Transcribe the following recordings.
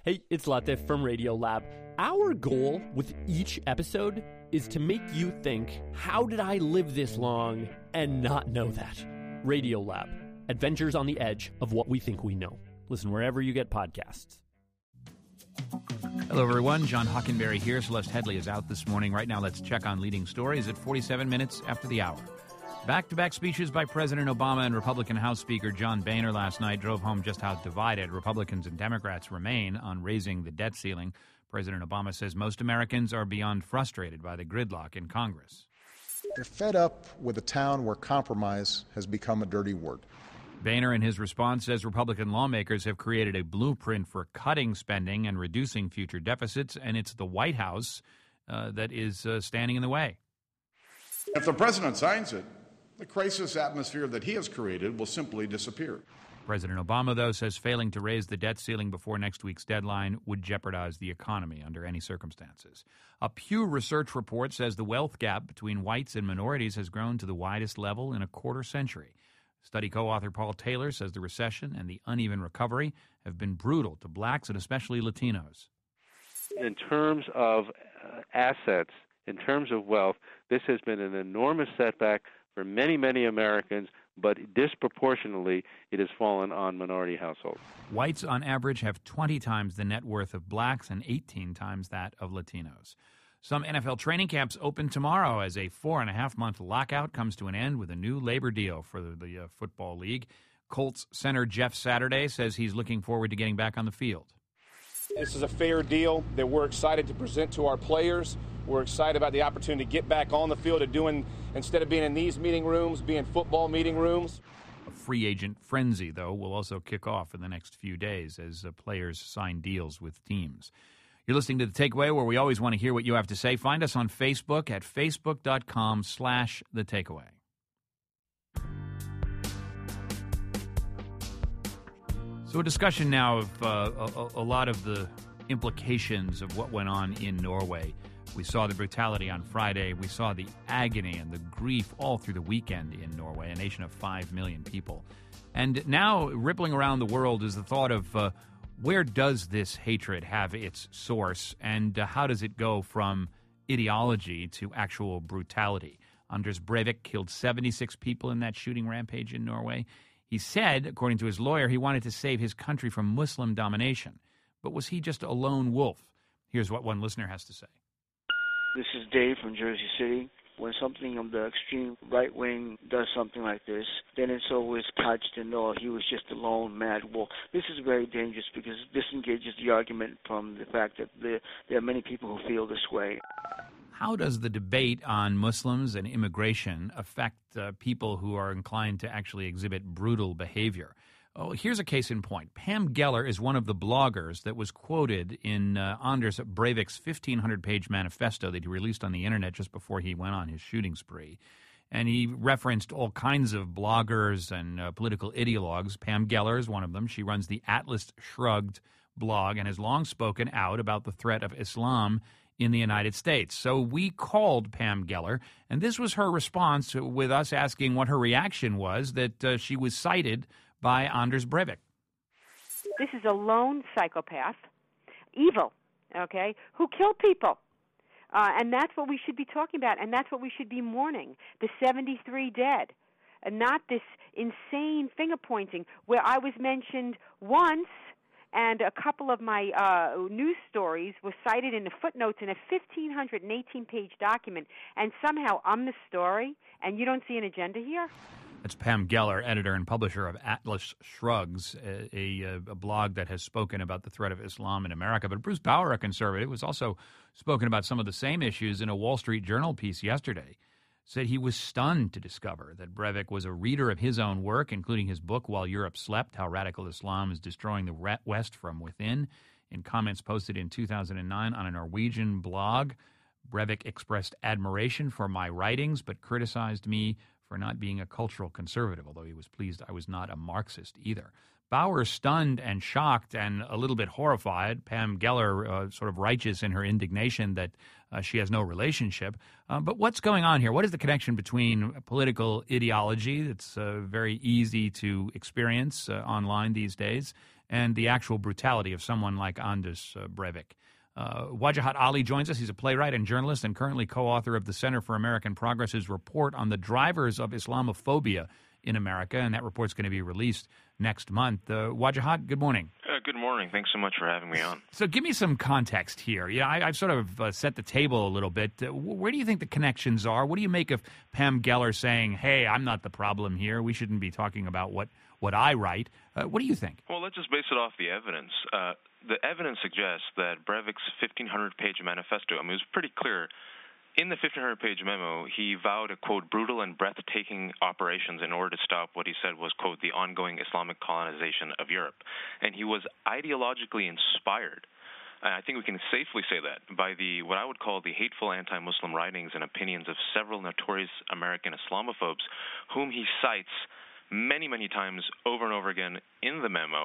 Hey, it's Latif from Radiolab. Our goal with each episode is to make you think, how did I live this long and not know that? Radiolab, adventures on the edge of what we think we know. Listen wherever you get podcasts. Hello, everyone. John Hockenberry here. Celeste Headley is out this morning. Right now, let's check on leading stories at 47 minutes after the hour. Back-to-back speeches by President Obama and Republican House Speaker John Boehner last night drove home just how divided Republicans and Democrats remain on raising the debt ceiling. President Obama says most Americans are beyond frustrated by the gridlock in Congress. They're fed up with a town where compromise has become a dirty word. Boehner, in his response, says Republican lawmakers have created a blueprint for cutting spending and reducing future deficits, and it's the White House that is standing in the way. If the president signs it, the crisis atmosphere that he has created will simply disappear. President Obama, though, says failing to raise the debt ceiling before next week's deadline would jeopardize the economy under any circumstances. A Pew Research report says the wealth gap between whites and minorities has grown to the widest level in a quarter century. Study co-author Paul Taylor says the recession and the uneven recovery have been brutal to blacks and especially Latinos. In terms of assets, in terms of wealth, this has been an enormous setback for many, many Americans, but disproportionately it has fallen on minority households. Whites, on average, have 20 times the net worth of blacks and 18 times that of Latinos. Some NFL training camps open tomorrow as a 4.5-month lockout comes to an end with a new labor deal for the Football League. Colts center Jeff Saturday says he's looking forward to getting back on the field. This is a fair deal that we're excited to present to our players. We're excited about the opportunity to get back on the field and doing, instead of being in these meeting rooms, be in football meeting rooms. A free agent frenzy, though, will also kick off in the next few days as players sign deals with teams. You're listening to The Takeaway, where we always want to hear what you have to say. Find us on Facebook at facebook.com/The Takeaway. So a discussion now of a lot of the implications of what went on in Norway. We saw the brutality on Friday. We saw the agony and the grief all through the weekend in Norway, a nation of 5 million people. And now rippling around the world is the thought of where does this hatred have its source, and how does it go from ideology to actual brutality? Anders Breivik killed 76 people in that shooting rampage in Norway. He said, according to his lawyer, he wanted to save his country from Muslim domination. But was he just a lone wolf? Here's what one listener has to say. This is Dave from Jersey City. When something of the extreme right wing does something like this, then it's always couched in, oh, he was just a lone mad wolf. This is very dangerous because this engages the argument from the fact that there are many people who feel this way. How does the debate on Muslims and immigration affect people who are inclined to actually exhibit brutal behavior? Oh, here's a case in point. Pam Geller is one of the bloggers that was quoted in Anders Breivik's 1,500-page manifesto that he released on the internet just before he went on his shooting spree. And he referenced all kinds of bloggers and political ideologues. Pam Geller is one of them. She runs the Atlas Shrugged blog and has long spoken out about the threat of Islam in the United States. So we called Pam Geller, and this was her response with us asking what her reaction was that she was cited by Anders Breivik. This is a lone psychopath, evil, okay, who killed people. And that's what we should be talking about, and that's what we should be mourning, the 73 dead, and not this insane finger-pointing where I was mentioned once and a couple of my news stories were cited in the footnotes in a 1,518-page document, and somehow I'm the story, and you don't see an agenda here? That's Pam Geller, editor and publisher of Atlas Shrugs, a blog that has spoken about the threat of Islam in America. But Bruce Bauer, a conservative, was also spoken about some of the same issues in a Wall Street Journal piece yesterday. Said he was stunned to discover that Breivik was a reader of his own work, including his book, While Europe Slept, How Radical Islam is Destroying the West from Within. In comments posted in 2009 on a Norwegian blog, Breivik expressed admiration for my writings, but criticized me for not being a cultural conservative, although he was pleased I was not a Marxist either. Bauer, stunned and shocked and a little bit horrified. Pam Geller, sort of righteous in her indignation that she has no relationship. But what's going on here? What is the connection between political ideology that's very easy to experience online these days and the actual brutality of someone like Anders Breivik. Wajahat Ali joins us. He's a playwright and journalist and currently co-author of the Center for American Progress's report on the drivers of Islamophobia in America, and that report's going to be released next month. Wajahat, good morning. Good morning. Thanks so much for having me on. So give me some context here. Yeah, I've sort of set the table a little bit. Where do you think the connections are? What do you make of Pam Geller saying, hey, I'm not the problem here. We shouldn't be talking about what I write. What do you think? Well, let's just base it off the evidence. The evidence suggests that Breivik's 1,500-page manifesto, it was pretty clear. In the 1,500-page memo, he vowed a, quote, brutal and breathtaking operations in order to stop what he said was, quote, the ongoing Islamic colonization of Europe. And he was ideologically inspired, and I think we can safely say that, by what I would call the hateful anti-Muslim writings and opinions of several notorious American Islamophobes, whom he cites many, many times over and over again in the memo,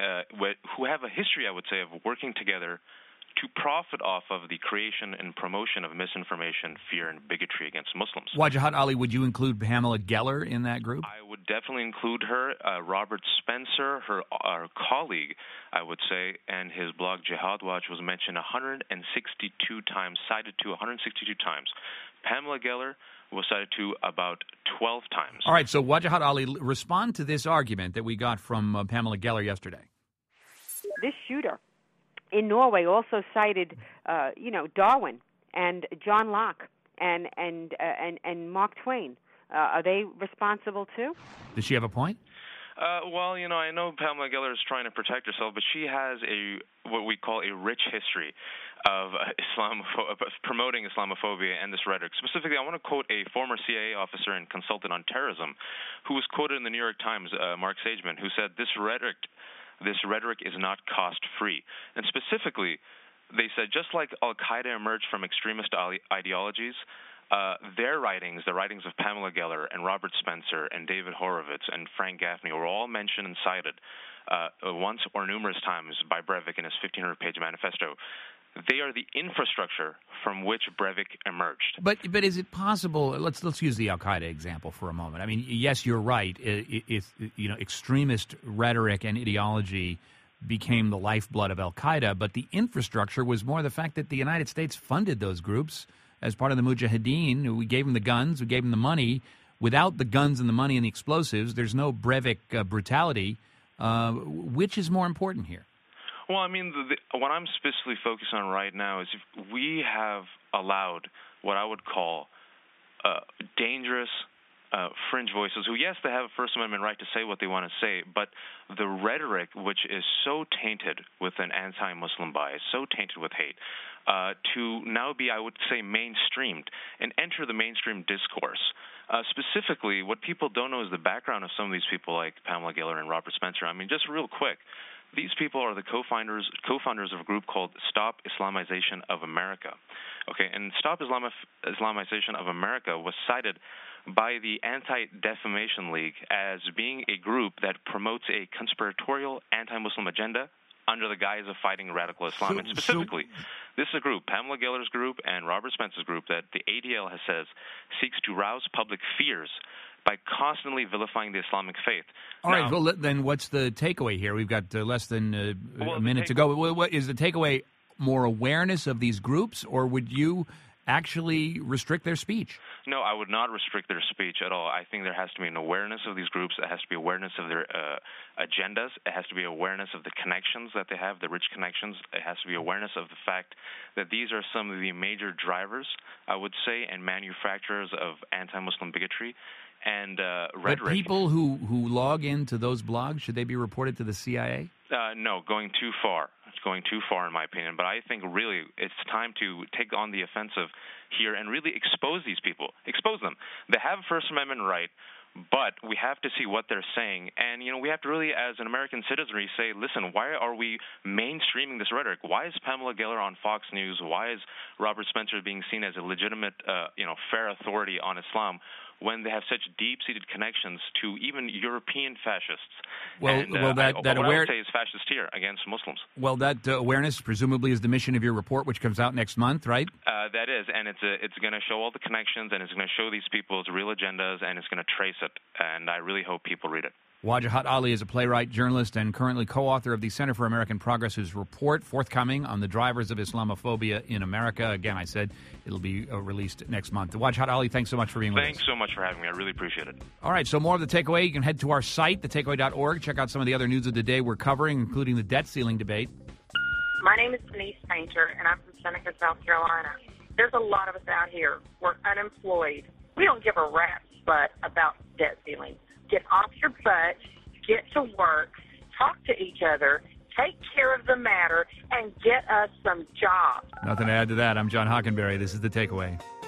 who have a history, I would say, of working together to profit off of the creation and promotion of misinformation, fear, and bigotry against Muslims. Wajahat Ali, would you include Pamela Geller in that group? I would definitely include her. Robert Spencer, our colleague, I would say, and his blog Jihad Watch was mentioned 162 times, cited to 162 times. Pamela Geller was cited to about 12 times. All right, so Wajahat Ali, respond to this argument that we got from Pamela Geller yesterday. This shooter in Norway also cited, Darwin and John Locke and Mark Twain. Are they responsible too? Does she have a point? Well, I know Pamela Geller is trying to protect herself, but she has what we call a rich history of promoting Islamophobia and this rhetoric. Specifically, I want to quote a former CIA officer and consultant on terrorism who was quoted in the New York Times, Mark Sageman, who said, This rhetoric is not cost-free. And specifically, they said, just like al-Qaeda emerged from extremist ideologies, their writings, the writings of Pamela Geller and Robert Spencer and David Horowitz and Frank Gaffney were all mentioned and cited once or numerous times by Breivik in his 1,500-page manifesto. They are the infrastructure from which Breivik emerged. But is it possible? Let's use the Al Qaeda example for a moment. I mean, yes, you're right. If extremist rhetoric and ideology became the lifeblood of Al Qaeda, but the infrastructure was more the fact that the United States funded those groups as part of the Mujahideen. We gave them the guns, we gave them the money. Without the guns and the money and the explosives, there's no Breivik brutality. Which is more important here? Well, I mean, what I'm specifically focused on right now is if we have allowed what I would call dangerous fringe voices who, yes, they have a First Amendment right to say what they want to say, but the rhetoric, which is so tainted with an anti-Muslim bias, so tainted with hate, to now be, I would say, mainstreamed and enter the mainstream discourse. Specifically, what people don't know is the background of some of these people like Pamela Geller and Robert Spencer. I mean, just real quick, these people are the co-founders of a group called Stop Islamization of America. Okay, and Stop Islamization of America was cited by the Anti-Defamation League as being a group that promotes a conspiratorial anti-Muslim agenda under the guise of fighting radical Islam. And specifically, this is a group, Pamela Geller's group and Robert Spencer's group, that the ADL has says seeks to rouse public fears by constantly vilifying the Islamic faith. All right, well, then what's the takeaway here? We've got less than a minute to go. What is the takeaway? More awareness of these groups, or would you actually restrict their speech? No, I would not restrict their speech at all. I think there has to be an awareness of these groups. There has to be awareness of their agendas. It has to be awareness of the connections that they have, the rich connections. It has to be awareness of the fact that these are some of the major drivers, I would say, and manufacturers of anti-Muslim bigotry and rhetoric. But people who log into those blogs, should they be reported to the CIA? No, going too far. It's going too far, in my opinion. But I think really it's time to take on the offensive here and really expose these people. Expose them. They have a First Amendment right, but we have to see what they're saying. And, we have to really, as an American citizenry, say, listen, why are we mainstreaming this rhetoric? Why is Pamela Geller on Fox News? Why is Robert Spencer being seen as a legitimate, fair authority on Islam when they have such deep-seated connections to even European fascists? What I would say is fascist here against Muslims. Well, that awareness presumably is the mission of your report, which comes out next month, right? That is, and it's going to show all the connections, and it's going to show these people's real agendas, and it's going to trace it. And I really hope people read it. Wajahat Ali is a playwright, journalist, and currently co-author of the Center for American Progress's report, forthcoming on the drivers of Islamophobia in America. Again, I said it'll be released next month. Wajahat Ali, thanks so much for being with us. Thanks so much for having me. I really appreciate it. All right, so more of The Takeaway. You can head to our site, thetakeaway.org. Check out some of the other news of the day we're covering, including the debt ceiling debate. My name is Denise Painter, and I'm from Seneca, South Carolina. There's a lot of us out here. We're unemployed. We don't give a rat's butt about debt ceiling. Get off your butt, get to work, talk to each other, take care of the matter, and get us some jobs. Nothing to add to that. I'm John Hockenberry. This is The Takeaway.